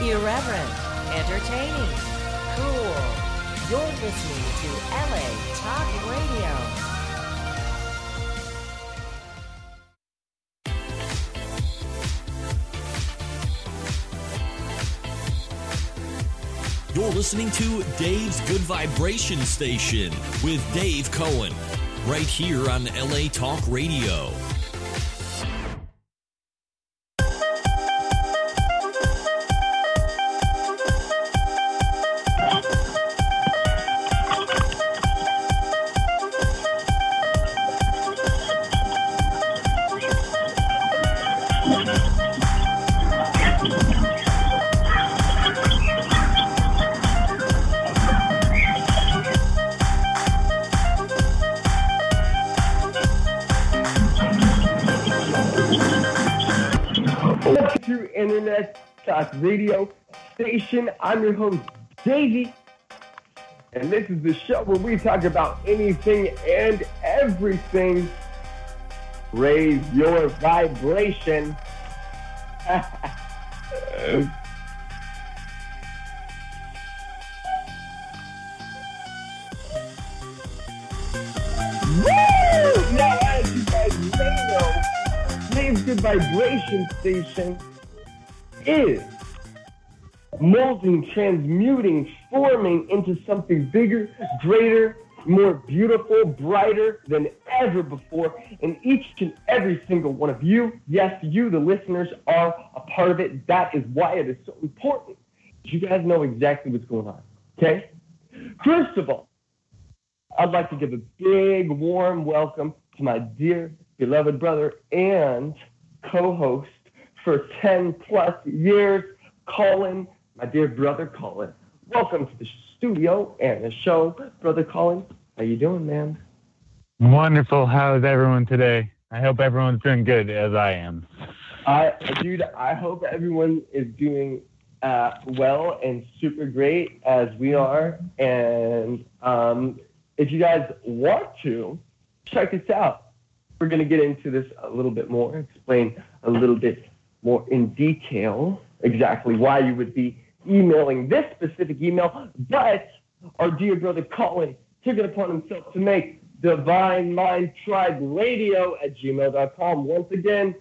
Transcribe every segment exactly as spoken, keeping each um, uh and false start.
Irreverent, entertaining, cool. You're listening to L A Talk Radio. You're listening to Dave's Good Vibration Station with Dave Cohen, right here on L A Talk Radio. Internet Talk Radio Station. I'm your host, Davey, and this is the show where we talk about anything and everything. Raise your vibration. Woo! Now, as you guys may know, Dave's Good Vibration Station is molding, transmuting, forming into something bigger, greater, more beautiful, brighter than ever before. And each and every single one of you, yes, you, the listeners, are a part of it. That is why it is so important. You guys know exactly what's going on, okay? First of all, I'd like to give a big, warm welcome to my dear, beloved brother and co-host for ten plus years, Colin, my dear brother Colin. Welcome to the studio and the show, brother Colin. How you doing, man? Wonderful. How's everyone today? I hope everyone's doing good as I am. I, dude, I hope everyone is doing uh, well and super great as we are. And um, if you guys want to, check this out. We're going to get into this a little bit more, explain a little bit more in detail exactly why you would be emailing this specific email. But our dear brother Colin took it upon himself to make Divine Mind Tribe Radio at gmail dot com once again,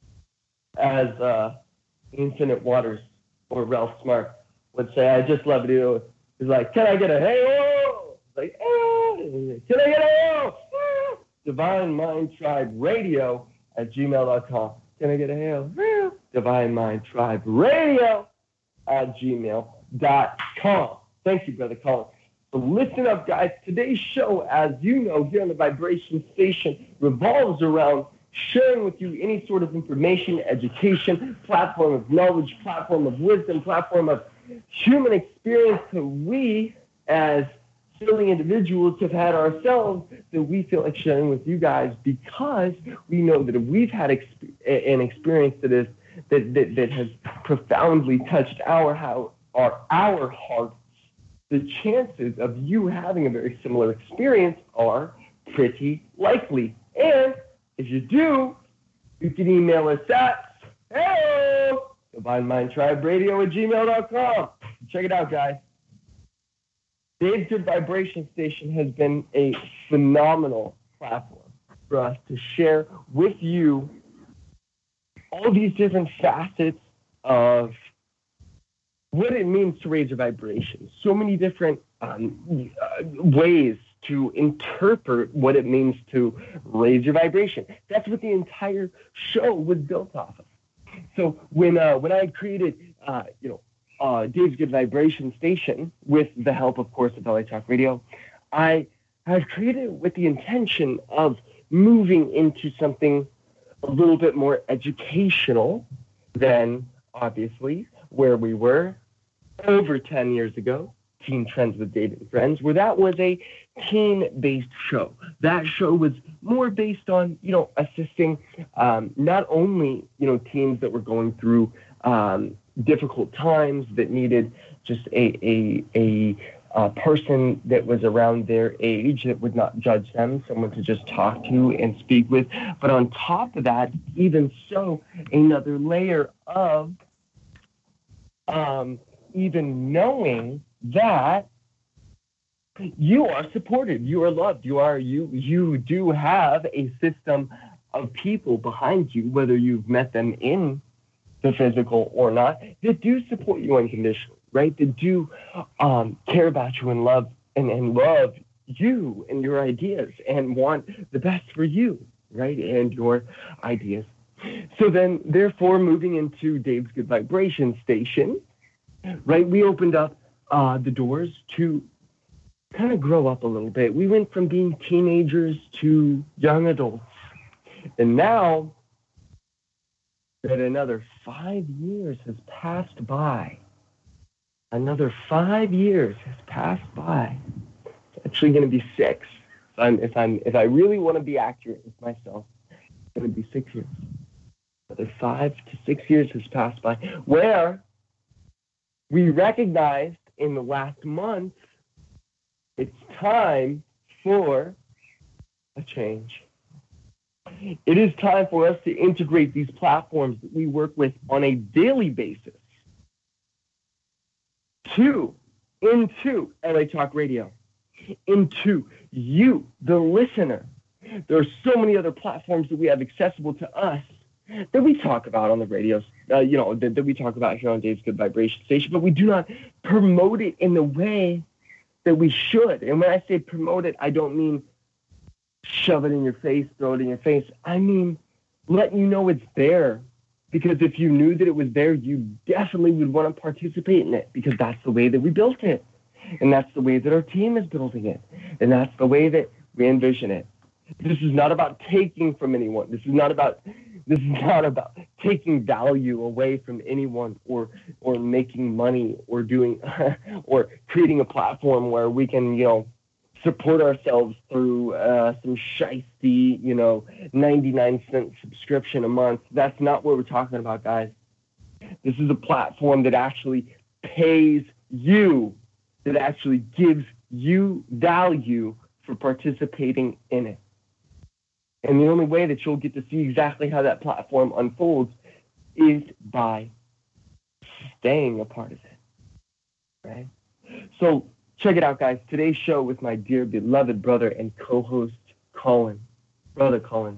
as uh, Infinite Waters or Ralph Smart would say. I just love it. He's like, can I get a hey-oh? Like, oh, can I get a hey-oh? Divine Mind Tribe Radio at gmail dot com. Can I get a hail? Divine Mind Tribe Radio at gmail dot com. Thank you, brother Colin. So listen up, guys. Today's show, as you know, here on the Vibration Station, revolves around sharing with you any sort of information, education, platform of knowledge, platform of wisdom, platform of human experience that we, as silly individuals, have had ourselves that we feel like sharing with you guys, because we know that if we've had exp- an experience that is that, that that has profoundly touched our how our our hearts, the chances of you having a very similar experience are pretty likely. And if you do, you can email us at hello Divine Mind Tribe Radio at gmail dot com. Check it out, guys. Dave's Good Vibration Station has been a phenomenal platform for us to share with you all these different facets of what it means to raise your vibration. So many different um, uh, ways to interpret what it means to raise your vibration. That's what the entire show was built off of. So when uh, when I created, uh, you know, Uh, Dave's Good Vibration Station, with the help, of course, of L A Talk Radio, I have created it with the intention of moving into something a little bit more educational than, obviously, where we were over ten years ago, Teen Trends with Dave and Friends, where that was a teen-based show. That show was more based on, you know, assisting um, not only, you know, teens that were going through um, difficult times, that needed just a a a uh, person that was around their age that would not judge them, someone to just talk to and speak with. But on top of that, even so, another layer of um, even knowing that you are supported, you are loved, you are you you do have a system of people behind you, whether you've met them in the physical or not, that do support you unconditionally, right? That do um, care about you and love and, and love you and your ideas and want the best for you, right? And your ideas. So then, therefore, moving into Dave's Good Vibration Station, right? We opened up uh, the doors to kind of grow up a little bit. We went from being teenagers to young adults. And now that another five years has passed by, another five years has passed by. It's actually going to be six. If I'm, if I'm, if I really want to be accurate with myself, it's going to be six years. Another five to six years has passed by, where we recognized in the last month it's time for a change. It is time for us to integrate these platforms that we work with on a daily basis to, into L A Talk Radio, into you, the listener. There are so many other platforms that we have accessible to us that we talk about on the radios, uh, you know, that, that we talk about here on Dave's Good Vibration Station, but we do not promote it in the way that we should. And when I say promote it, I don't mean shove it in your face, throw it in your face. I mean, let you know it's there. Because if you knew that it was there, you definitely would want to participate in it, because that's the way that we built it. And that's the way that our team is building it. And that's the way that we envision it. This is not about taking from anyone. This is not about this is not about taking value away from anyone, or or making money, or doing or creating a platform where we can, you know, support ourselves through uh, some shiesty, you know, ninety-nine cent subscription a month. That's not what we're talking about, guys. This is a platform that actually pays you, that actually gives you value for participating in it. And the only way that you'll get to see exactly how that platform unfolds is by staying a part of it, right? So check it out, guys. Today's show with my dear, beloved brother and co-host, Colin. Brother Colin.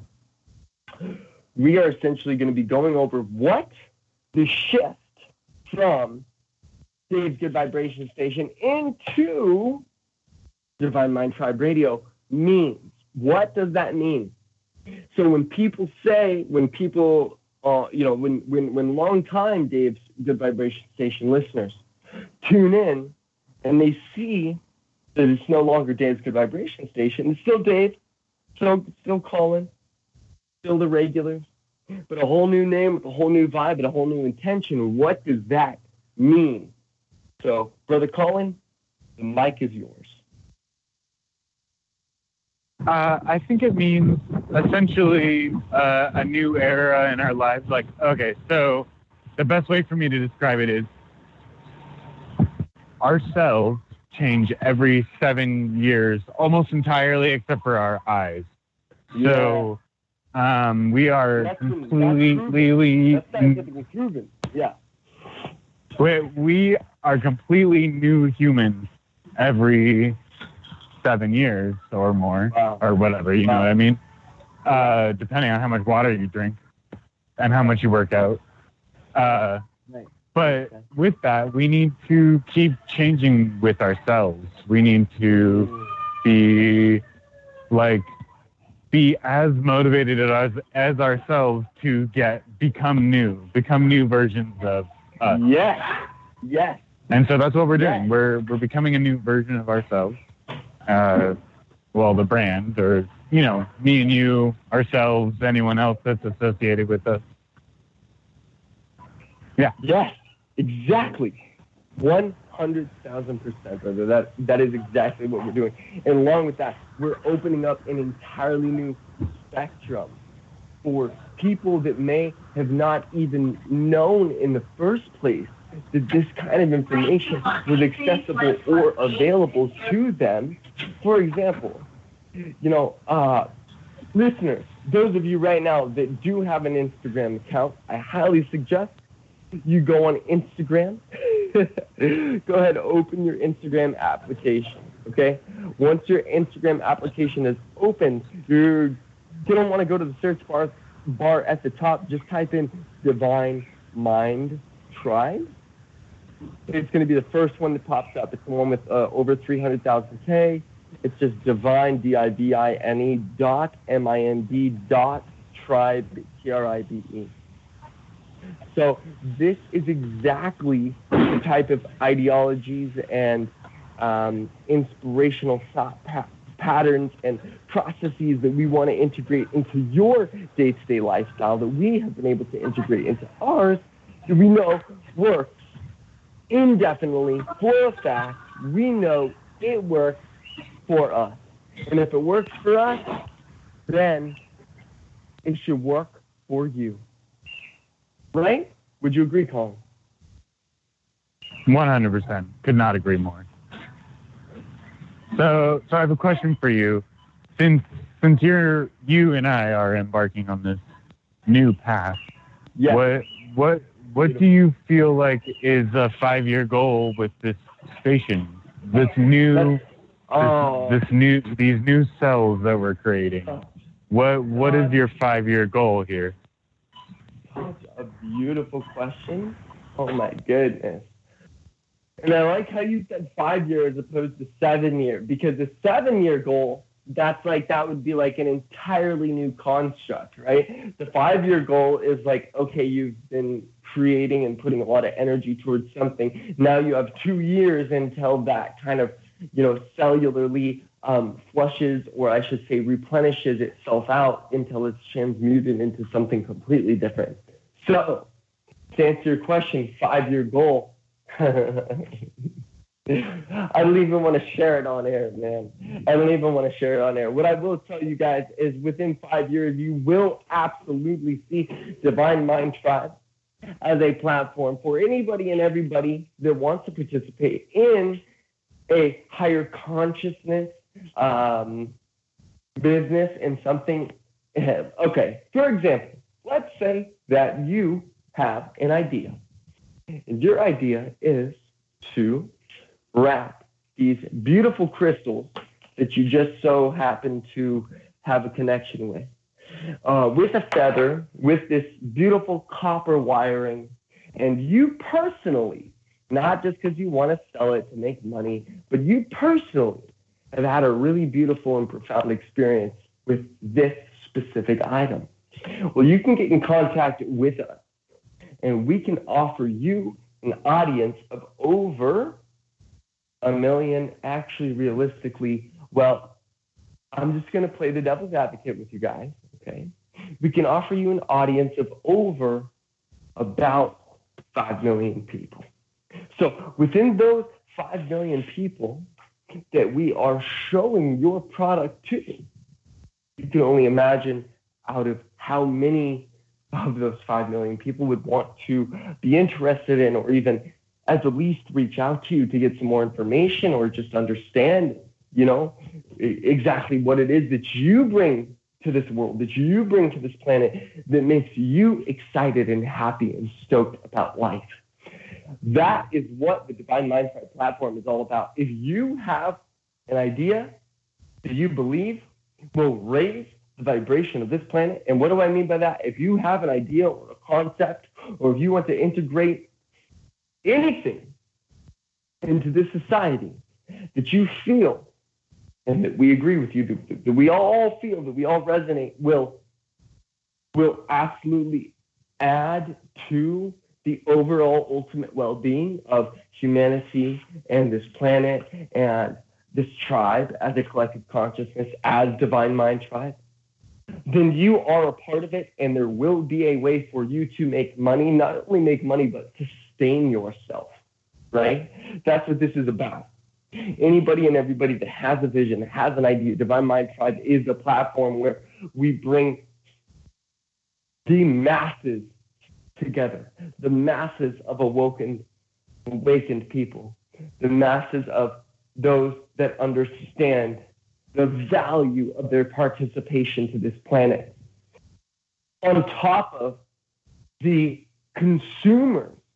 We are essentially going to be going over what the shift from Dave's Good Vibration Station into Divine Mind Tribe Radio means. What does that mean? So when people say, when people, uh, you know, when, when, when long-time Dave's Good Vibration Station listeners tune in, and they see that it's no longer Dave's Good Vibration Station. It's still Dave, still, still Colin, still the regulars, but a whole new name with a whole new vibe and a whole new intention. What does that mean? So, Brother Colin, the mic is yours. Uh, I think it means essentially uh, a new era in our lives. Like, okay, so the best way for me to describe it is our cells change every seven years, almost entirely, except for our eyes. Yeah. So um, we are that's completely... That's scientifically proven, yeah. We, we are completely new humans every seven years or more, wow. or whatever, you wow. know what I mean? Uh, depending on how much water you drink and how much you work out. Uh, right. But with that, we need to keep changing with ourselves. We need to be, like, be as motivated as, as ourselves to get, become new, become new versions of us. Yes, yes. And so that's what we're doing. Yes. We're, we're becoming a new version of ourselves. Uh, well, the brand, or, you know, me and you, ourselves, anyone else that's associated with us. Yeah. Yes, exactly. one hundred thousand percent, brother. That, that is exactly what we're doing. And along with that, we're opening up an entirely new spectrum for people that may have not even known in the first place that this kind of information was accessible or available to them. For example, you know, uh, listeners, those of you right now that do have an Instagram account, I highly suggest you go on Instagram. Go ahead, open your Instagram application, okay? Once your Instagram application is open, you're, you don't want to go to the search bar, bar at the top. Just type in Divine Mind Tribe. It's going to be the first one that pops up. It's the one with uh, over three hundred thousand K. It's just Divine, D I V I N E, dot, M I N D, dot, tribe, T R I B E. So this is exactly the type of ideologies and um, inspirational thought pa- patterns and processes that we want to integrate into your day-to-day lifestyle, that we have been able to integrate into ours, that we know works indefinitely for a fact. We know it works for us. And if it works for us, then it should work for you. Right? Would you agree, Colin? one hundred percent. Could not agree more. So, so I have a question for you. Since since you're you and I are embarking on this new path, yes. what what what do you feel like is a five-year goal with this station? This new, oh. this, this new, these new cells that we're creating. What what is your five-year goal here? Such a beautiful question. Oh my goodness. And I like how you said five year as opposed to seven year, because the seven year goal, that's like, that would be like an entirely new construct, right? The five year goal is like, okay, you've been creating and putting a lot of energy towards something. Now you have two years until that kind of, you know, cellularly um, flushes, or I should say replenishes itself out until it's transmuted into something completely different. So to answer your question, five year goal, I don't even want to share it on air, man. I don't even want to share it on air. What I will tell you guys is within five years, you will absolutely see Divine Mind Tribe as a platform for anybody and everybody that wants to participate in a higher consciousness um, business and something. Okay, for example, let's say that you have an idea. And your idea is to wrap these beautiful crystals that you just so happen to have a connection with, uh, with a feather, with this beautiful copper wiring, and you personally, not just because you want to sell it to make money, but you personally have had a really beautiful and profound experience with this specific item. Well, you can get in contact with us, and we can offer you an audience of over a million, actually realistically. Well, I'm just going to play the devil's advocate with you guys, okay? We can offer you an audience of over about five million people. So within those five million people that we are showing your product to, you can only imagine out of how many of those five million people would want to be interested in, or even at the least reach out to you to get some more information, or just understand, you know, exactly what it is that you bring to this world, that you bring to this planet, that makes you excited and happy and stoked about life. That is what the Divine Mind Tribe platform is all about. If you have an idea that you believe will raise the vibration of this planet, and what do I mean by that? If you have an idea or a concept, or if you want to integrate anything into this society that you feel, and that we agree with you, that, that we all feel, that we all resonate, will, will absolutely add to the overall ultimate well-being of humanity and this planet and this tribe as a collective consciousness, as Divine Mind Tribe, then you are a part of it, and there will be a way for you to make money, not only make money, but sustain yourself, right? That's what this is about. Anybody and everybody that has a vision, that has an idea, Divine Mind Tribe is a platform where we bring the masses together, the masses of awoken, awakened people, the masses of those that understand the value of their participation to this planet, on top of the consumers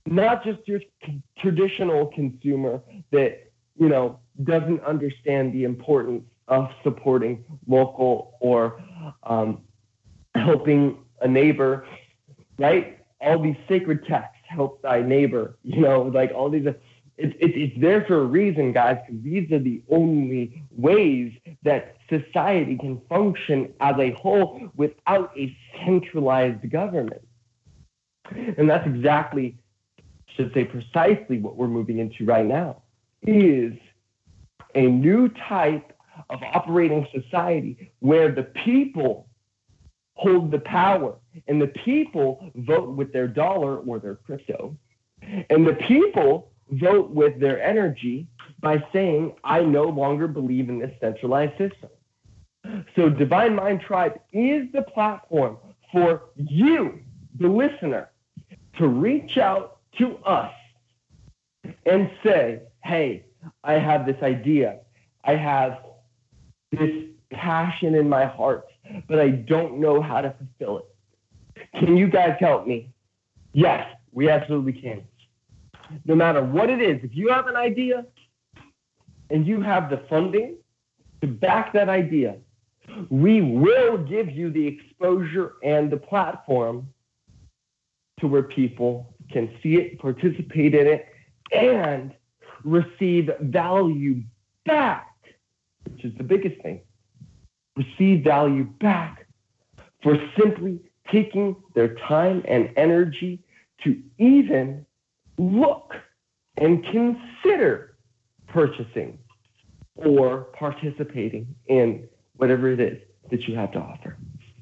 not just your traditional consumer that, you know, doesn't understand the importance of supporting local or um, helping a neighbor, right? All these sacred texts, help thy neighbor, you know, like all these, it, it, it's there for a reason, guys, because these are the only ways that society can function as a whole without a centralized government. And that's exactly, I should say precisely what we're moving into right now, is a new type of operating society where the people hold the power and the people vote with their dollar or their crypto, and the people vote with their energy by saying, I no longer believe in this centralized system. So Divine Mind Tribe is the platform for you, the listener, to reach out to us and say, hey, I have this idea. I have this passion in my heart, but I don't know how to fulfill it. Can you guys help me? Yes, we absolutely can. No matter what it is, if you have an idea and you have the funding to back that idea, we will give you the exposure and the platform to where people can see it, participate in it, and receive value back, which is the biggest thing. Receive value back for simply taking their time and energy to even look and consider purchasing or participating in whatever it is that you have to offer.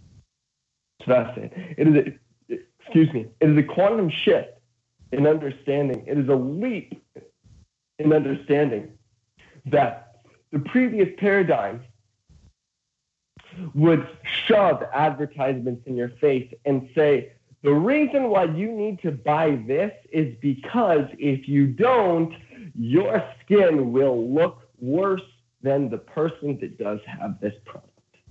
So that's it. It is a, excuse me, it is a quantum shift in understanding. It is a leap in understanding that the previous paradigm would shove advertisements in your face and say, the reason why you need to buy this is because if you don't, your skin will look worse than the person that does have this product.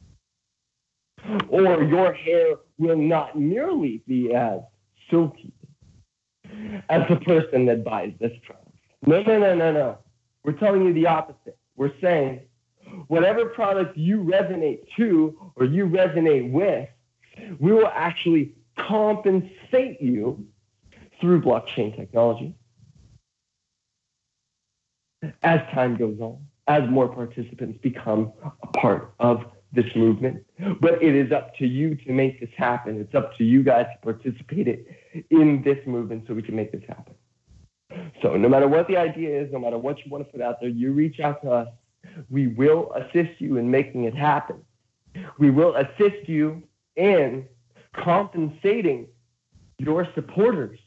Or your hair will not nearly be as silky as the person that buys this product. No, no, no, no, no. We're telling you the opposite. We're saying whatever product you resonate to or you resonate with, we will actually compensate you through blockchain technology as time goes on, as more participants become a part of this movement. But it is up to you to make this happen. It's up to you guys to participate in this movement so we can make this happen. So no matter what the idea is, no matter what you want to put out there, you reach out to us. We will assist you in making it happen. We will assist you in compensating your supporters,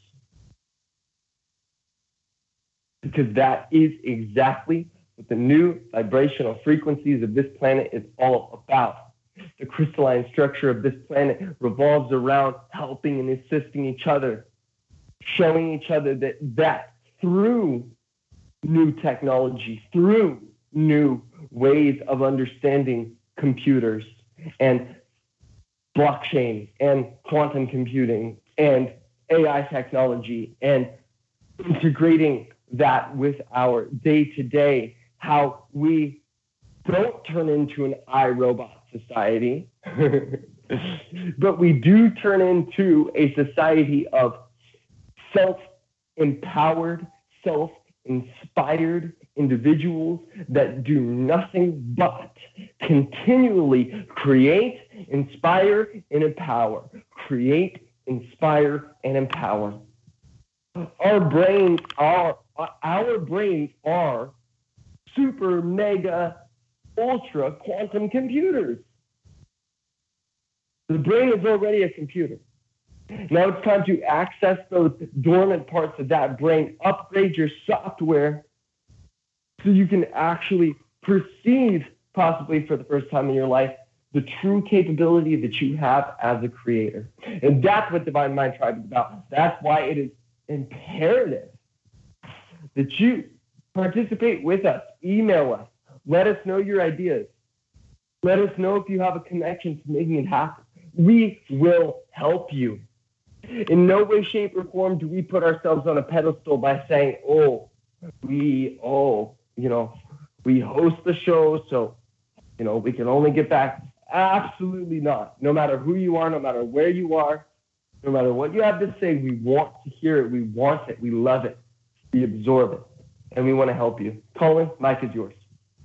because that is exactly what the new vibrational frequencies of this planet is all about. The crystalline structure of this planet revolves around helping and assisting each other, showing each other that, that through new technology, through new ways of understanding computers and blockchain and quantum computing and A I technology and integrating that with our day-to-day, how we don't turn into an iRobot society, but we do turn into a society of self-empowered, self-inspired individuals that do nothing but continually create, inspire, and empower. Create, inspire, and empower. Our brains are, our brains are super, mega, ultra quantum computers. The brain is already a computer. Now it's time to access those dormant parts of that brain, upgrade your software so you can actually perceive, possibly for the first time in your life, the true capability that you have as a creator. And that's what Divine Mind Tribe is about. That's why it is imperative that you participate with us, email us, let us know your ideas. Let us know if you have a connection to making it happen. We will help you. In no way, shape, or form do we put ourselves on a pedestal by saying, oh, we, oh, you know, we host the show, so, you know, we can only get back. Absolutely not. No matter who you are, no matter where you are, no matter what you have to say, we want to hear it. We want it. We love it. We absorb it. And we want to help you. Colin, mic is yours.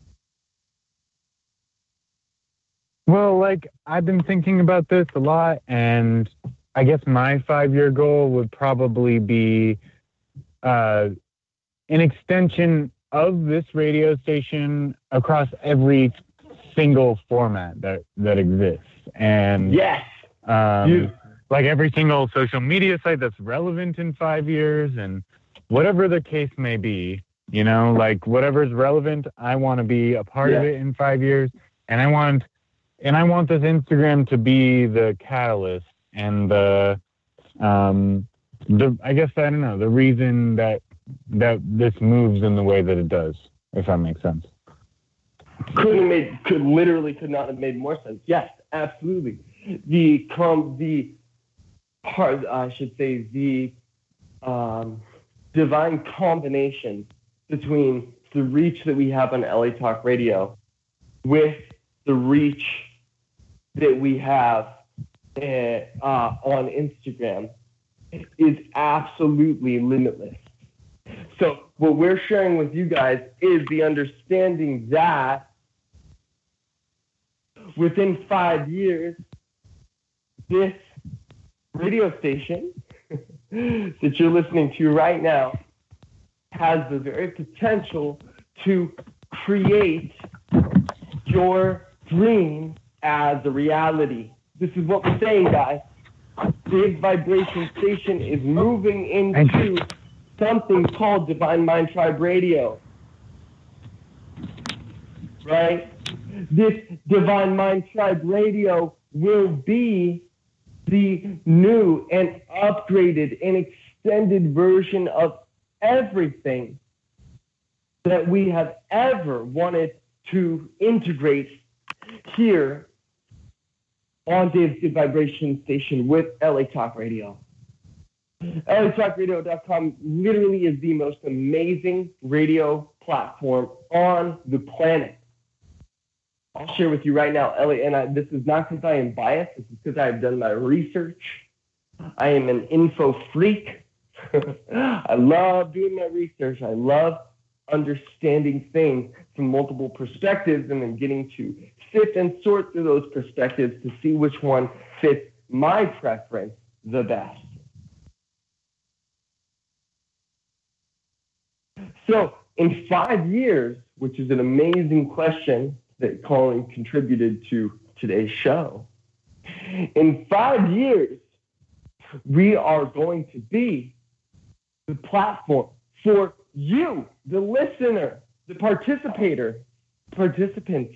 Well, like, I've been thinking about this a lot, and I guess my five-year goal would probably be uh, an extension of this radio station across every single format that, that exists. And yes, um, like every single social media site that's relevant in five years and whatever the case may be, you know, like whatever's relevant, I want to be a part yeah. of it in five years. And I want, and I want this Instagram to be the catalyst and the, um, the, I guess, I don't know, the reason that, that this moves in the way that it does, if that makes sense. Could have made, could literally could not have made more sense. Yes, absolutely. The com, the part, I should say, the um, divine combination between the reach that we have on L A Talk Radio with the reach that we have uh, uh, on Instagram is absolutely limitless. So what we're sharing with you guys is the understanding that within five years, this radio station that you're listening to right now has the very potential to create your dream as a reality. This is what we're saying, guys. Big Vibration Station is moving into something called Divine Mind Tribe Radio, right? This Divine Mind Tribe Radio will be the new and upgraded and extended version of everything that we have ever wanted to integrate here on Dave's Good Vibration Station with L A Talk Radio. L A Talk Radio dot com literally is the most amazing radio platform on the planet. I'll share with you right now, L A, and I, this is not because I am biased, this is because I have done my research. I am an info freak. I love doing my research. I love understanding things from multiple perspectives and then getting to sift and sort through those perspectives to see which one fits my preference the best. So in five years, which is an amazing question that Colin contributed to today's show, in five years, we are going to be the platform for you, the listener, the participator, participant,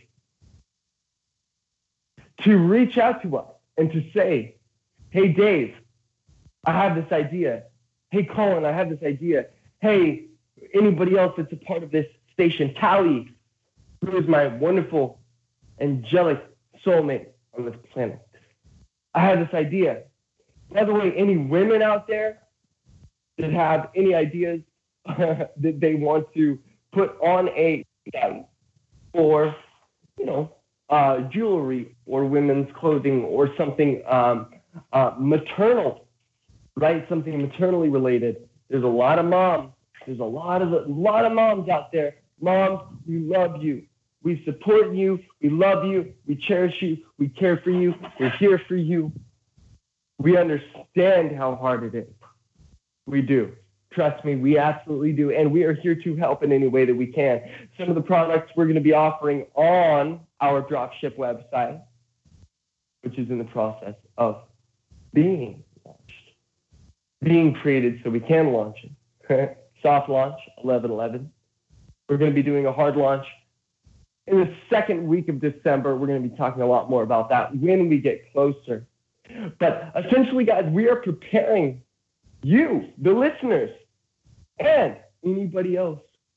to reach out to us and to say, hey, Dave, I have this idea. Hey, Colin, I have this idea. Hey, anybody else that's a part of this station, Callie, who is my wonderful, angelic soulmate on this planet. I have this idea. By the way, any women out there that have any ideas that they want to put on a site or, you know, uh, jewelry or women's clothing or something um, uh, maternal, right? Something maternally related. There's a lot of moms. There's a lot of a lot of moms out there. Moms, we love you. We support you. We love you. We cherish you. We care for you. We're here for you. We understand how hard it is. We do. Trust me, we absolutely do. And we are here to help in any way that we can. Some of the products we're going to be offering on our dropship website, which is in the process of being launched, being created so we can launch it. Soft launch, eleven eleven. We're going to be doing a hard launch in the second week of December. We're going to be talking a lot more about that when we get closer. But essentially, guys, we are preparing you, the listeners, and anybody else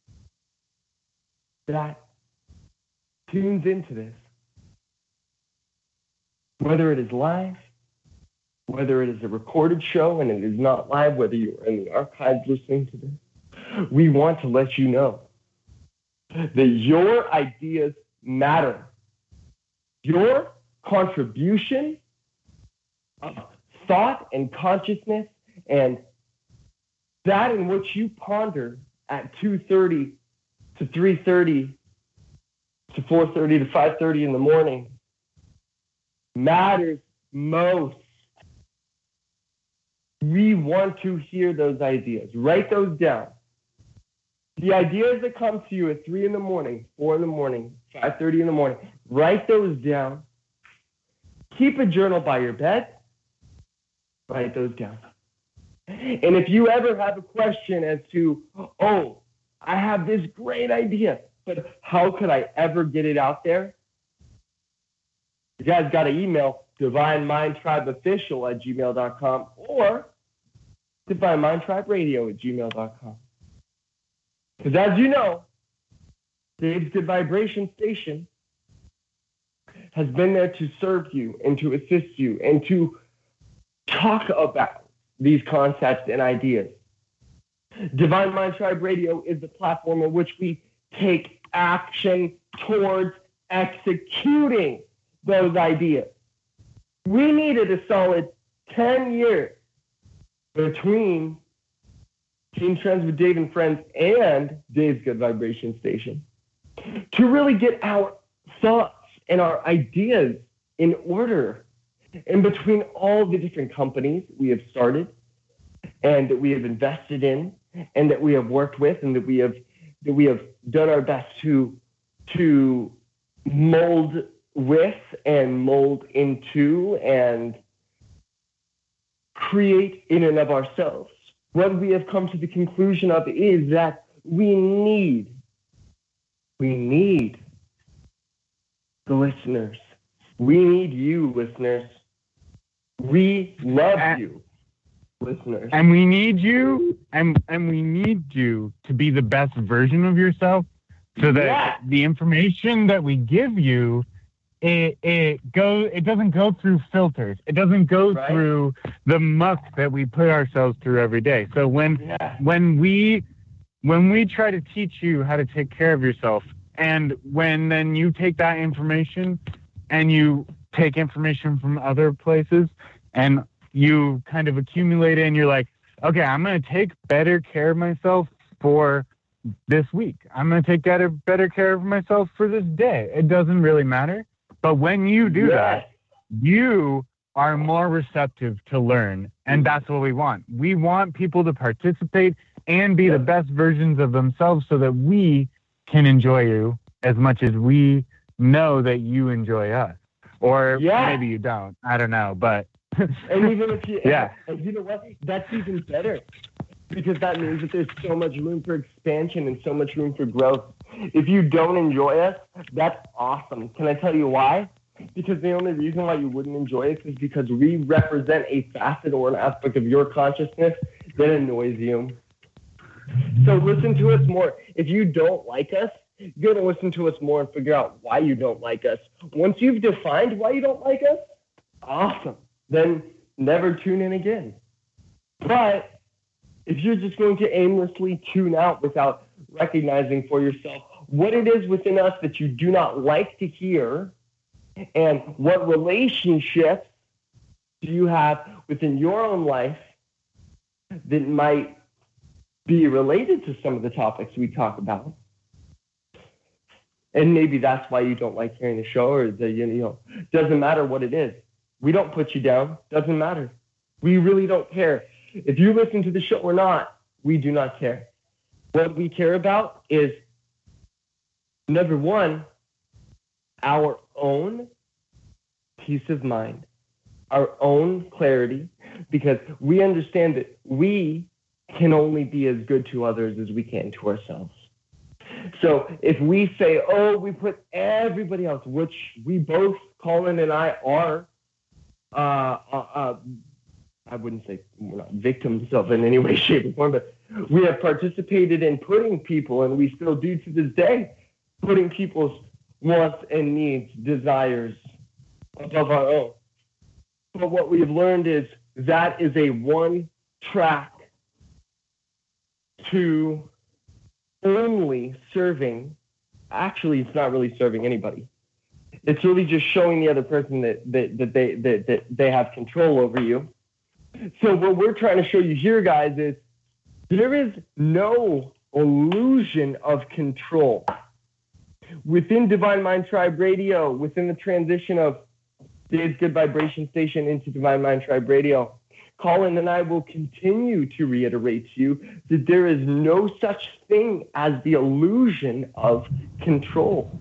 that tunes into this, whether it is live whether it is a recorded show and it is not live, whether you are in the archives listening to this, we want to let you know that your ideas matter. Your contribution of thought and consciousness and that in which you ponder at two thirty to three thirty to four thirty to five thirty in the morning matters most. We want to hear those ideas. Write those down. The ideas that come to you at three in the morning, four in the morning, five thirty in the morning, write those down. Keep a journal by your bed. Write those down. And if you ever have a question as to, oh, I have this great idea, but how could I ever get it out there? You guys got to email divine mind tribe official at gmail dot com or divine mind tribe radio at gmail dot com. Because as you know, Dave's Good Vibration Station has been there to serve you and to assist you and to talk about these concepts and ideas. Divine Mind Tribe Radio is the platform in which we take action towards executing those ideas. We needed a solid ten years between Team Trends with Dave and Friends and Dave's Good Vibration Station to really get our thoughts and our ideas in order. In between all the different companies we have started and that we have invested in and that we have worked with and that we have that we have done our best to to mold with and mold into and create in and of ourselves. What we have come to the conclusion of is that we need, we need the listeners. We need you, listeners. We love and, you, listeners. And we need you, and and we need you to be the best version of yourself so that yeah. the information that we give you, it it goes it doesn't go through filters. It doesn't go right. through the muck that we put ourselves through every day. So when yeah. when we when we try to teach you how to take care of yourself, and when then you take that information and you take information from other places and you kind of accumulate it and you're like, okay, I'm going to take better care of myself for this week. I'm going to take better, better care of myself for this day. It doesn't really matter. But when you do yes. that, you are more receptive to learn. And that's what we want. We want people to participate and be yeah. the best versions of themselves so that we can enjoy you as much as we know that you enjoy us. Or yeah. maybe you don't. I don't know, but and even if you, yeah, and you know what? That's even better because that means that there's so much room for expansion and so much room for growth. If you don't enjoy us, that's awesome. Can I tell you why? Because the only reason why you wouldn't enjoy us is because we represent a facet or an aspect of your consciousness that annoys you. So listen to us more. If you don't like us, you're going to listen to us more and figure out why you don't like us. Once you've defined why you don't like us, awesome. Then never tune in again. But if you're just going to aimlessly tune out without recognizing for yourself what it is within us that you do not like to hear and what relationships do you have within your own life that might be related to some of the topics we talk about. And maybe that's why you don't like hearing the show, or the, you know, doesn't matter what it is. We don't put you down. Doesn't matter. We really don't care. If you listen to the show or not, we do not care. What we care about is, number one, our own peace of mind, our own clarity, because we understand that we can only be as good to others as we can to ourselves. So if we say, oh, we put everybody else, which we both, Colin and I, are, uh, uh, uh, I wouldn't say we're not victims of in any way, shape, or form, but we have participated in putting people, and we still do to this day, putting people's wants and needs, desires above our own. But what we've learned is that is a one track to only serving. Actually, it's not really serving anybody. It's really just showing the other person that, that, that, they, that, that they have control over you. So what we're trying to show you here, guys, is there is no illusion of control. Within Divine Mind Tribe Radio, within the transition of Dave's Good Vibration Station into Divine Mind Tribe Radio, Colin and I will continue to reiterate to you that there is no such thing as the illusion of control.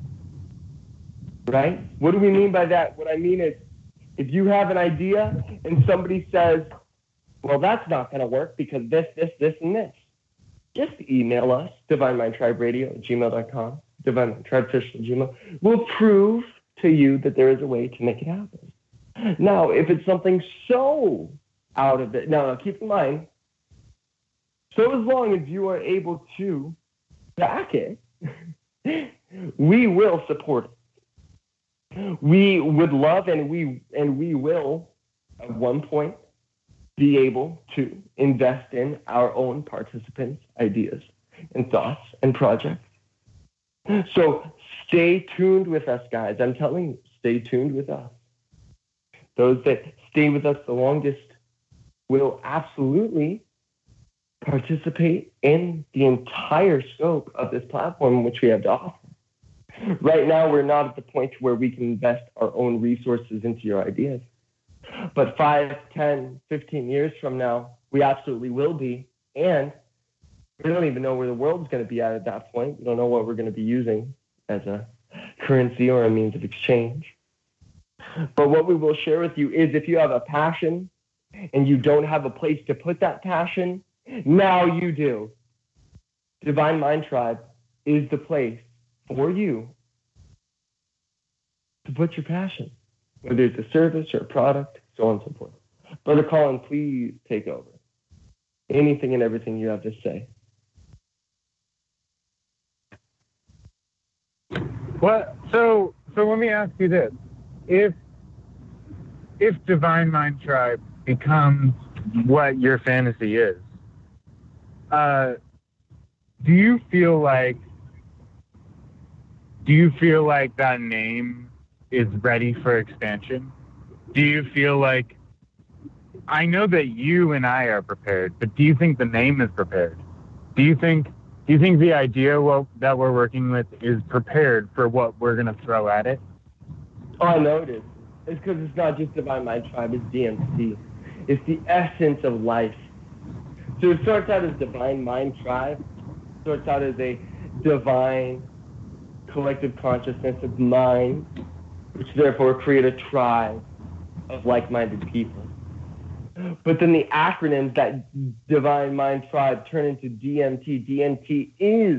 Right? What do we mean by that? What I mean is, if you have an idea and somebody says, well, that's not going to work because this, this, this, and this, just email us, Divine Mind Tribe Radio at gmail dot com, Divine Mind Tribe Official at Gmail. We'll prove to you that there is a way to make it happen. Now, if it's something so out of it, now, now keep in mind, so as long as you are able to back it, we will support it. We would love and we and we will at one point be able to invest in our own participants' ideas and thoughts and projects. So stay tuned with us, guys. I'm telling you, stay tuned with us. Those that stay with us the longest will absolutely participate in the entire scope of this platform which we have to offer. Right now, we're not at the point where we can invest our own resources into your ideas. But five, ten, fifteen years from now, we absolutely will be. And we don't even know where the world's going to be at at that point. We don't know what we're going to be using as a currency or a means of exchange. But what we will share with you is if you have a passion and you don't have a place to put that passion, now you do. Divine Mind Tribe is the place for you to put your passion, whether it's a service or a product, so on and so forth. Brother Colin, please take over. Anything and everything you have to say. What? So, so let me ask you this: if if Divine Mind Tribe becomes what your fantasy is, uh, do you feel like do you feel like that name is ready for expansion? Do you feel like, I know that you and I are prepared, but do you think the name is prepared? Do you think do you think the idea well, that we're working with is prepared for what we're going to throw at it? Oh, I know it is. It's because it's not just Divine Mind Tribe, it's D M C. It's the essence of life. So it starts out as Divine Mind Tribe. It starts out as a divine collective consciousness of mind, which therefore create a tribe of like-minded people. But then the acronyms that Divine Mind Tribe turn into D M T. D M T is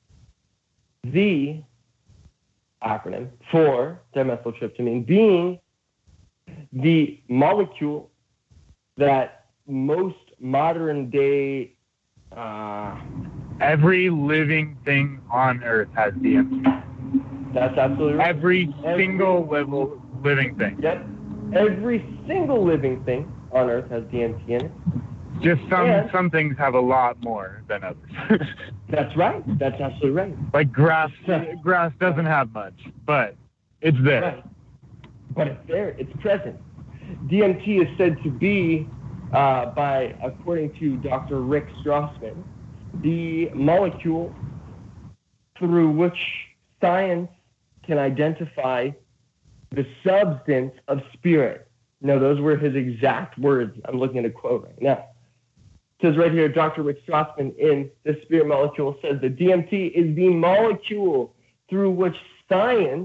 the acronym for dimethyltryptamine, being the molecule that most modern day uh, every living thing on Earth has D M T. That's absolutely right. Every, every single level living thing. Yep. Every single living thing on Earth has D M T in it. Just some and, some things have a lot more than others. That's right. That's absolutely right. Like grass, grass doesn't have much, but it's there. Right. But it's there. It's present. D M T is said to be, uh, by according to Doctor Rick Strassman, the molecule through which science can identify the substance of spirit. No, those were his exact words. I'm looking at a quote right now. It says right here, Doctor Rick Strassman in The Spirit Molecule says that D M T is the molecule through which science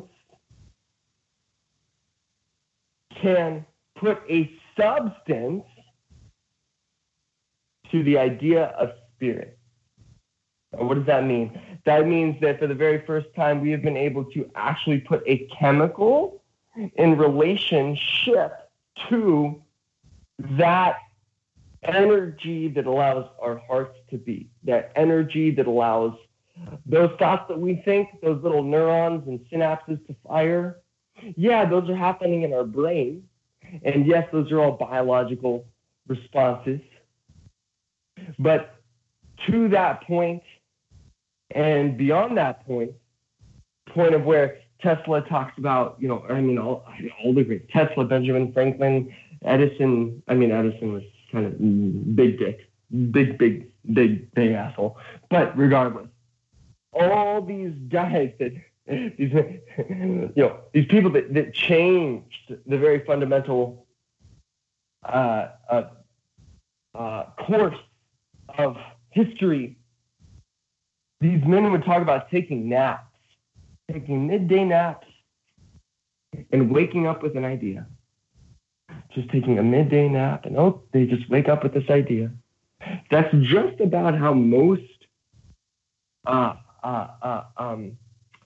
can put a substance to the idea of spirit. Now, what does that mean? That means that for the very first time, we have been able to actually put a chemical in relationship to that energy that allows our hearts to beat, that energy that allows those thoughts that we think, those little neurons and synapses to fire. Yeah, those are happening in our brain. And yes, those are all biological responses. But to that point, and beyond that point, point of where Tesla talks about, you know, I mean, all, all agree. Tesla, Benjamin Franklin, Edison, I mean, Edison was kind of big dick, big, big, big, big asshole. But regardless, all these guys that, these, you know, these people that, that changed the very fundamental uh, uh, uh, course of history, these men would talk about taking naps, taking midday naps, and waking up with an idea. Just taking a midday nap, and oh, they just wake up with this idea. That's just about how most uh, uh, uh, um,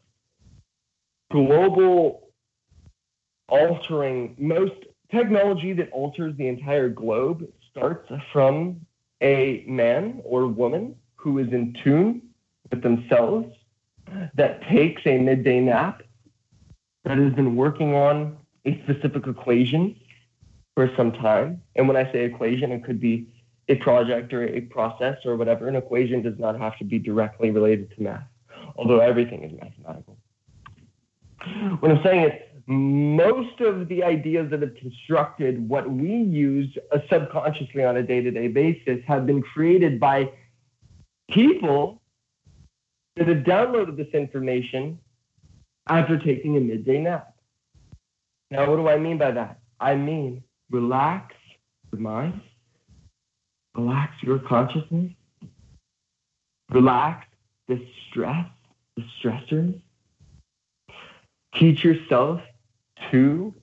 global altering, most technology that alters the entire globe starts from a man or woman who is in tune with themselves, that takes a midday nap, that has been working on a specific equation for some time. And when I say equation, it could be a project or a process or whatever. An equation does not have to be directly related to math, although everything is mathematical. What I'm saying is, most of the ideas that have constructed what we use uh, subconsciously on a day-to-day basis have been created by people that have downloaded this information after taking a midday nap. Now, what do I mean by that? I mean, relax your mind, relax your consciousness, relax the stress, the stressors. Teach yourself to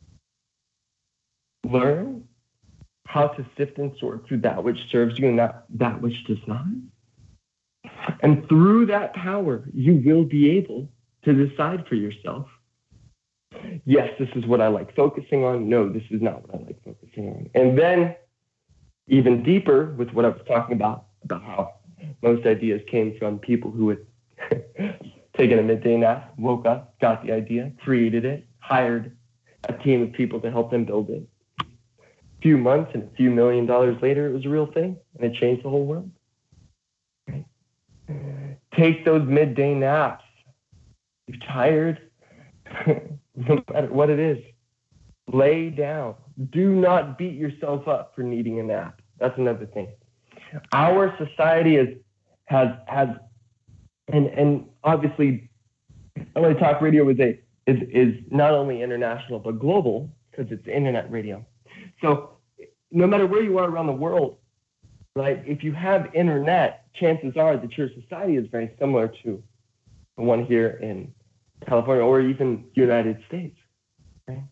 learn how to sift and sort through that which serves you and that, that which does not. And through that power, you will be able to decide for yourself, yes, this is what I like focusing on. No, this is not what I like focusing on. And then even deeper with what I was talking about, about how most ideas came from people who had taken a midday nap, woke up, got the idea, created it, hired a team of people to help them build it. A few months and a few million dollars later, it was a real thing, and it changed the whole world. Right? Take those midday naps. You're tired, no matter what it is, lay down. Do not beat yourself up for needing a nap. That's another thing. Our society is, has, has, and, and obviously, L A Talk Radio is, a, is, is not only international, but global, because it's internet radio. So no matter where you are around the world, right, if you have internet, chances are that your society is very similar to the one here in California or even United States. Right?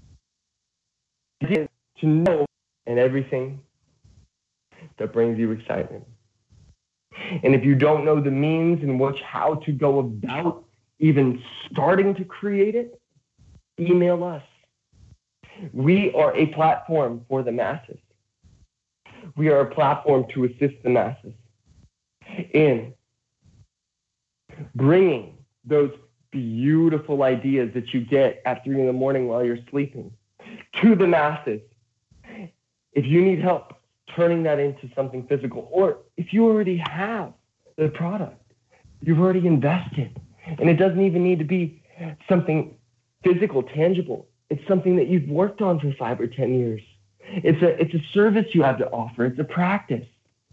To know and everything that brings you excitement. And if you don't know the means in which how to go about even starting to create it, email us. We are a platform for the masses. We are a platform to assist the masses in bringing those beautiful ideas that you get at three in the morning while you're sleeping to the masses. If you need help turning that into something physical, or if you already have the product, you've already invested, and it doesn't even need to be something physical, tangible. It's something that you've worked on for five or ten years. It's a, it's a service you have to offer. It's a practice.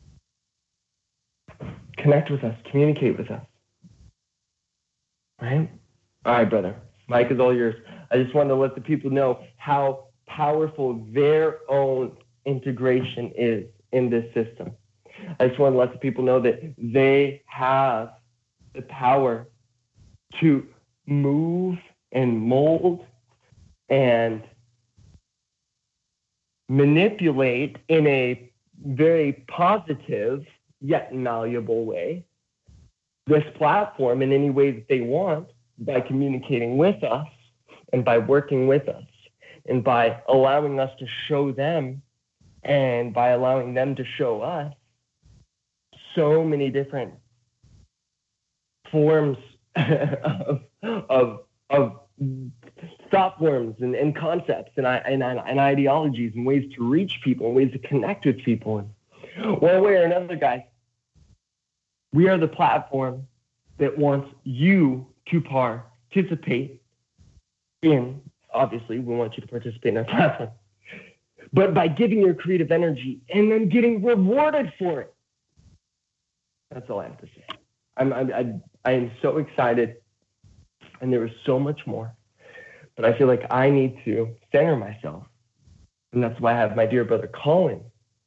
Connect with us. Communicate with us. Right? All right, brother. Mike is all yours. I just wanted to let the people know how powerful their own integration is in this system. I just want to let the people know that they have the power to move and mold and manipulate in a very positive yet malleable way this platform in any way that they want by communicating with us and by working with us and by allowing us to show them and by allowing them to show us so many different forms of, of, of thought forms and, and concepts and, and, and ideologies and ways to reach people and ways to connect with people. And one way or another, guys, we are the platform that wants you to participate in. Obviously, we want you to participate in our platform. But by giving your creative energy and then getting rewarded for it. That's all I have to say. I'm, I'm, I, I am so excited, and there is so much more. But I feel like I need to center myself. And that's why I have my dear brother Colin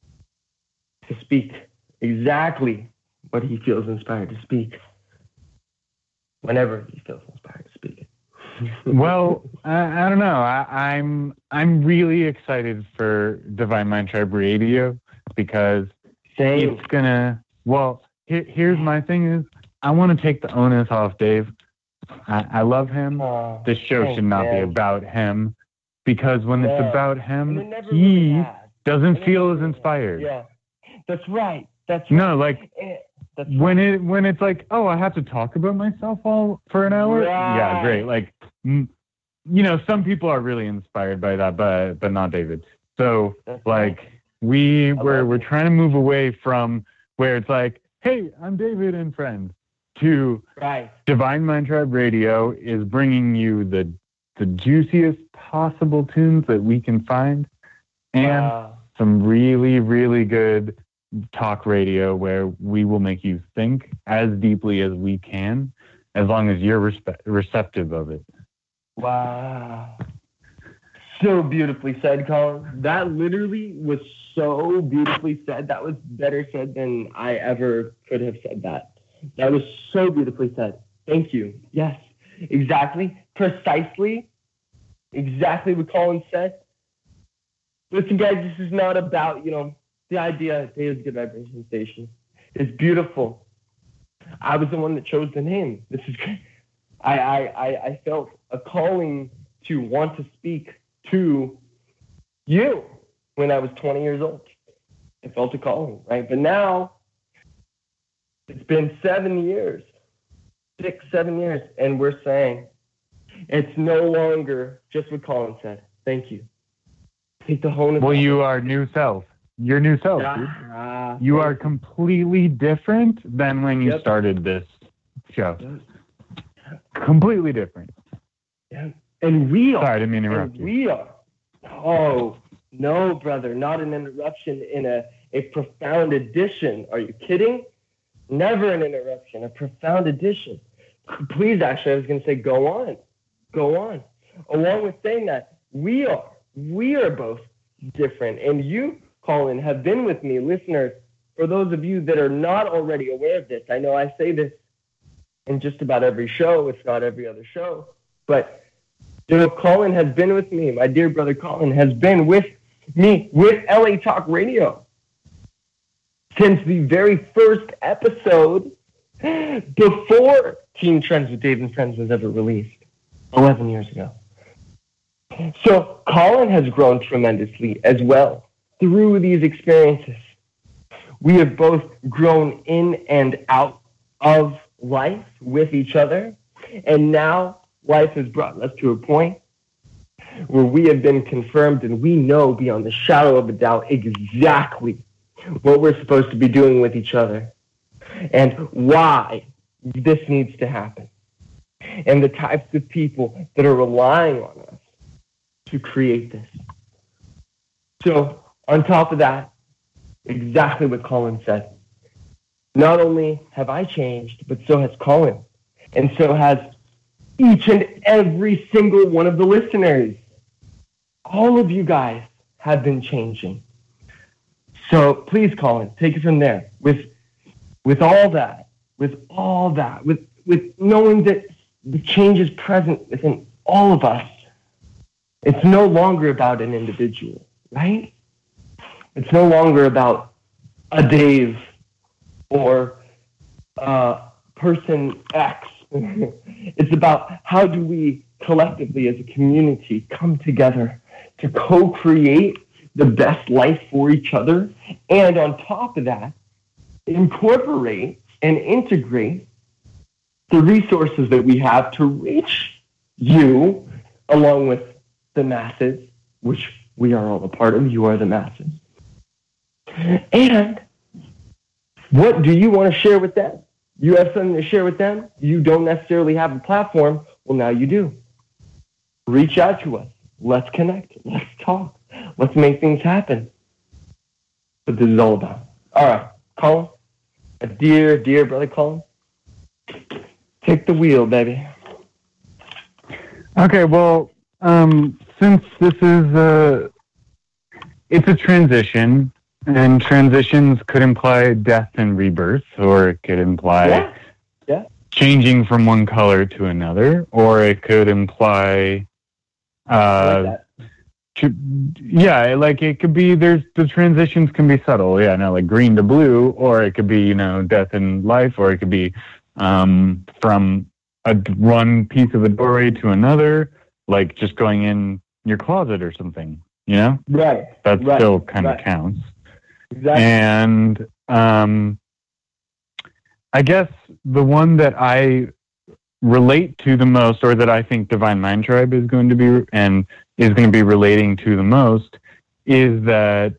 to speak exactly what he feels inspired to speak. Whenever he feels inspired to speak. Well, I, I don't know. I, I'm I'm really excited for Divine Mind Tribe Radio because Same. it's gonna. Well, here, here's my thing: is I want to take the onus off Dave. I, I love him. Oh, this show thanks, should not man. be about him because when Yeah. it's about And him, it never he really has. doesn't It feel never as really inspired. has. Yeah, that's right. That's right. No, like Eh, That's when it when it's like, oh, I have to talk about myself all for an hour. Right. Yeah, great. Like, mm, you know, some people are really inspired by that, but but not David. So That's like right. we we're love we're it. trying to move away from where it's like, hey, I'm David and friends, to Right. Divine Mind Tribe Radio is bringing you the the juiciest possible tunes that we can find, and Wow. some really really good talk radio where we will make you think as deeply as we can, as long as you're respe- receptive of it. Wow. So beautifully said, Colin. That literally was so beautifully said. That was better said than I ever could have said that. That was so beautifully said. Thank you. Yes, exactly. Precisely. Exactly what Colin said. Listen, guys, this is not about, you know, the idea of David's Good Vibration Station. It's beautiful. I was the one that chose the name. This is great. I, I, I, I felt a calling to want to speak to you when I was twenty years old. I felt a calling, right? But now it's been seven years, six, seven years, and we're saying it's no longer just what Colin said. Thank you. Take the whole. Well, you are new self. Your new self, dude. Ah, You are completely different than when you Yep. started this show. Completely different. Yeah. And we are. Sorry, I didn't mean to interrupt And you. we are. Oh, no, brother. Not an interruption in a, a profound addition. Are you kidding? Never an interruption. A profound addition. Please, actually, I was going to say go on. Go on. Along with saying that, we are. We are both different. And you, Colin, have been with me, listeners. For those of you that are not already aware of this, I know I say this in just about every show, if not every other show, but you know, Colin has been with me. My dear brother Colin has been with me with L A Talk Radio since the very first episode before Teen Trends with Dave and Friends was ever released eleven years ago. So Colin has grown tremendously as well through these experiences. We have both grown in and out of life with each other, and now life has brought us to a point where we have been confirmed and we know beyond the shadow of a doubt exactly what we're supposed to be doing with each other and why this needs to happen and the types of people that are relying on us to create this. So on top of that, exactly what Colin said. Not only have I changed, but so has Colin. And so has each and every single one of the listeners. All of you guys have been changing. So please, Colin, take it from there. With with all that, with all that, with, with knowing that the change is present within all of us, it's no longer about an individual, right? It's no longer about a Dave or uh, person X. It's about how do we collectively as a community come together to co-create the best life for each other, and on top of that, incorporate and integrate the resources that we have to reach you along with the masses, which we are all a part of. You are the masses. And what do you want to share with them? You have something to share with them? You don't necessarily have a platform. Well, now you do. Reach out to us. Let's connect. Let's talk. Let's make things happen. What this is all about. All right, Colin, a dear, dear brother Colin, take the wheel, baby. Okay, well, um, since this is a, it's a transition, and transitions could imply death and rebirth, or it could imply yeah. Yeah. changing from one color to another, or it could imply, uh, like to, yeah, like it could be, there's, the transitions can be subtle, yeah, no, like green to blue, or it could be, you know, death and life, or it could be um, from a one piece of a doorway to another, like just going in your closet or something, you know? Right. That right. still kind of right. counts. Exactly. And um, I guess the one that I relate to the most, or that I think Divine Mind Tribe is going to be, and is going to be relating to the most, is that,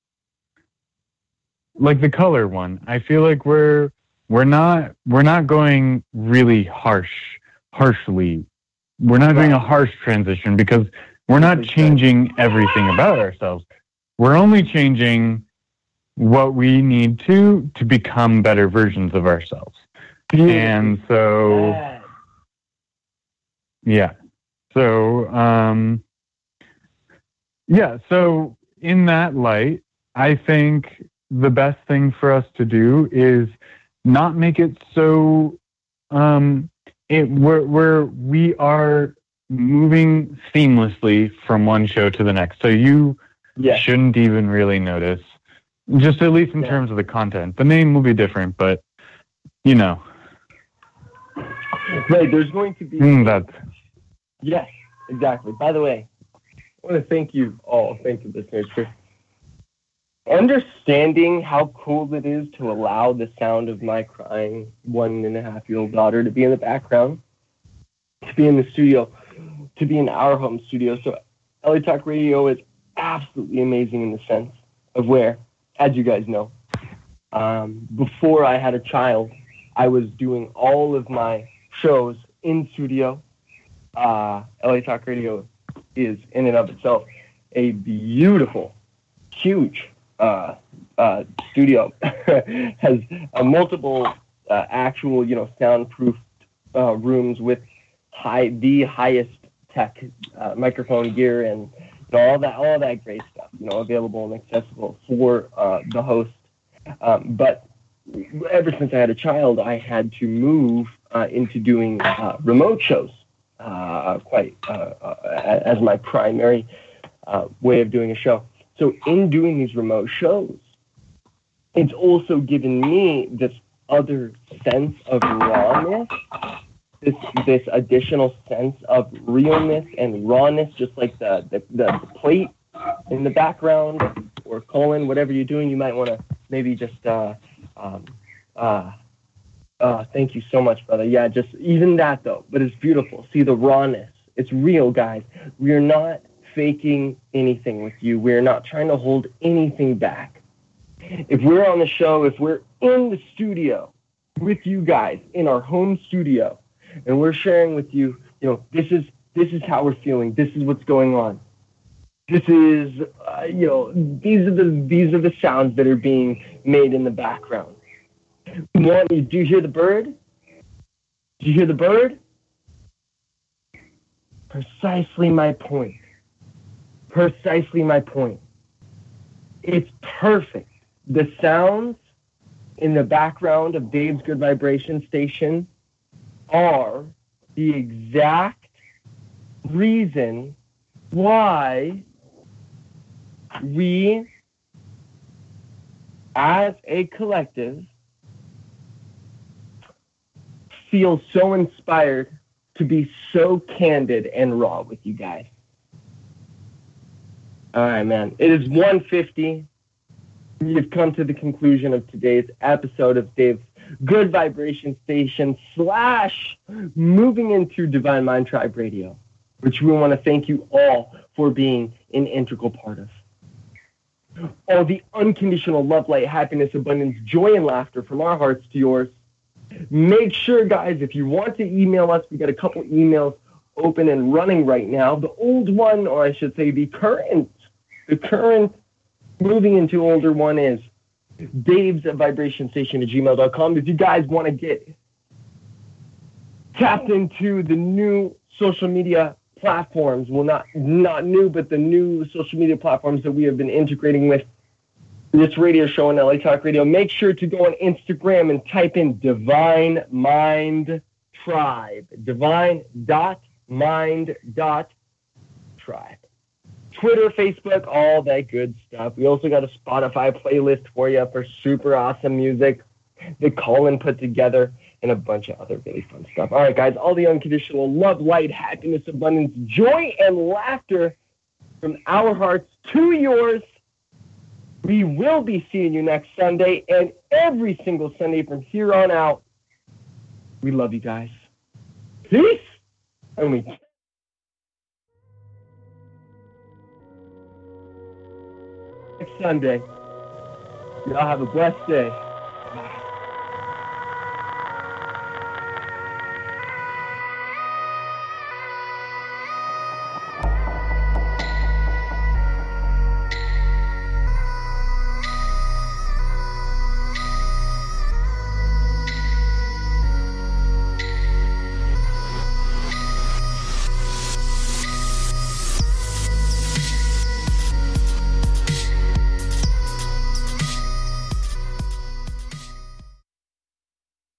like the color one. I feel like we're we're not we're not going really harsh, harshly. We're not doing a harsh transition because we're not changing everything about ourselves. We're only changing what we need to to become better versions of ourselves. And so, yeah. So, um, yeah. So in that light, I think the best thing for us to do is not make it so, um, it, we're, we're, we are moving seamlessly from one show to the next. So you yeah. shouldn't even really notice, just at least in yeah. terms of the content. The name will be different, but you know. Right, there's going to be... Mm, that's... Yes, exactly. By the way, I want to thank you all, thank you listeners, for understanding how cool it is to allow the sound of my crying one and a half year old daughter to be in the background, to be in the studio, to be in our home studio. So L A Talk Radio is absolutely amazing in the sense of where, as you guys know, um, before I had a child, I was doing all of my shows in studio. Uh, L A Talk Radio is, in and of itself, a beautiful, huge uh, uh, studio. Has uh, multiple uh, actual, you know, soundproof uh, rooms with high, the highest tech uh, microphone gear and you know, all that, all that great stuff, you know, available and accessible for uh, the host. Um, but ever since I had a child, I had to move uh, into doing uh, remote shows, uh, quite uh, uh, as my primary uh, way of doing a show. So in doing these remote shows, it's also given me this other sense of rawness, this this additional sense of realness and rawness, just like the, the, the plate in the background, or Colin, whatever you're doing, you might want to maybe just... Uh, Um, uh, uh, thank you so much, brother. Yeah, just even that though, but it's beautiful. See the rawness. It's real, guys. We are not faking anything with you. We're not trying to hold anything back. If we're on the show, if we're in the studio with you guys in our home studio, and we're sharing with you, you know, this is this is how we're feeling. This is what's going on. This is, uh, you know, these are the these are the sounds that are being made in the background. One, do you hear the bird? Do you hear the bird? Precisely my point. Precisely my point. It's perfect. The sounds in the background of Dave's Good Vibration Station are the exact reason why we, as a collective, feel so inspired to be so candid and raw with you guys. All right, man. It is one fifty. We've come to the conclusion of today's episode of Dave's Good Vibration Station slash moving into Divine Mind Tribe Radio. which we want to thank you all for being an integral part of. All the unconditional love, light, happiness, abundance, joy, and laughter from our hearts to yours. Make sure, guys, if you want to email us, we got a couple emails open and running right now. The old one, or I should say the current, the current moving into older one is Dave's Vibration Station at gmail dot com. If you guys want to get tapped into the new social media platforms, well, not not new, but the new social media platforms that we have been integrating with this radio show on L A Talk Radio, make sure to go on Instagram and type in Divine Mind Tribe. Divine dot mind dot tribe. Twitter, Facebook, all that good stuff. We also got a Spotify playlist for you for super awesome music that Colin put together, and a bunch of other really fun stuff. All right, guys, all the unconditional love, light, happiness, abundance, joy, and laughter from our hearts to yours. We will be seeing you next Sunday, and every single Sunday from here on out. We love you guys. Peace. And we next Sunday. Y'all have a blessed day.